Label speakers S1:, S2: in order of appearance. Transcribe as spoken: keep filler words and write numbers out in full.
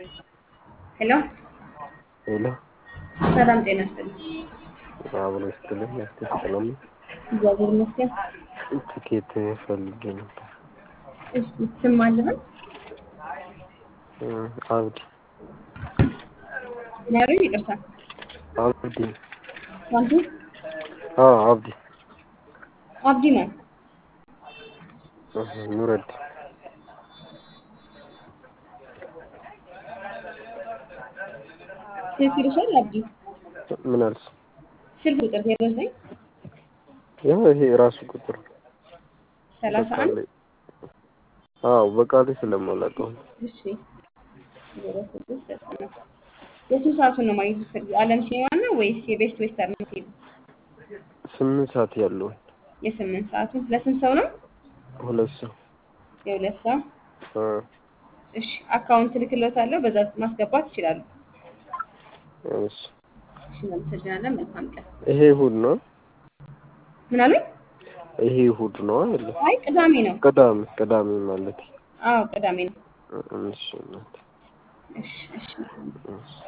S1: ሄሎ
S2: ሄሎ
S1: ሰላም ጤና ይስጥልኝ።
S2: አብሮ ይስጥልኝ። ያስቴር ሰላም ነው?
S1: እግዚአብሔር ይመስገን።
S2: ትኬት ፈልጌ ነበር።
S1: እሺ ስም አለህ?
S2: እ አብዲ
S1: ማሪ ይቅርታ
S2: አብዲ
S1: አንዱ
S2: አዎ አብዲ
S1: አብዲ ነው።
S2: እህ ኑረዲ
S1: ስልክ ይልሻል አብዲ
S2: ምን አልሽ?
S1: ስልክ ቁጥር ዜሮ ዘጠኝ
S2: ያው ይሄ ራሱ ቁጥር
S1: ሰላሳ አንድ
S2: በቃሌ አዎ በቃሌ ስለማላውቀው
S1: እሺ ዜሮ ስድስት ዘጠና የስንት ሰዓቱን ነው ማግኘት የምትፈልጊው? አለም ሲኒማ ነው ወይስ የቤስት ዌስተርን ሆቴል?
S2: ስምንት ሰዓት ያለው
S1: የስምንት ሰዓቱን ለስንት ሰው ነው?
S2: ሁለት ሰው
S1: የሁለት ሰው
S2: እ
S1: እሺ አካውንት ልክልዎታለሁ በዛ ማስገባት ይችላሉ።
S2: እሺ
S1: እሺ እናመሰግናለን። መልካም ቀን።
S2: ይሄ እሑድ ነው?
S1: ምን አሉኝ?
S2: ይሄ እሑድ ነው አይደል?
S1: አይ ቅዳሜ ነው።
S2: ቅዳሜ ቅዳሜ ማለት
S1: አዎ ቅዳሜ ነው።
S2: እሺ እናት
S1: እሺ እሺ
S2: እሺ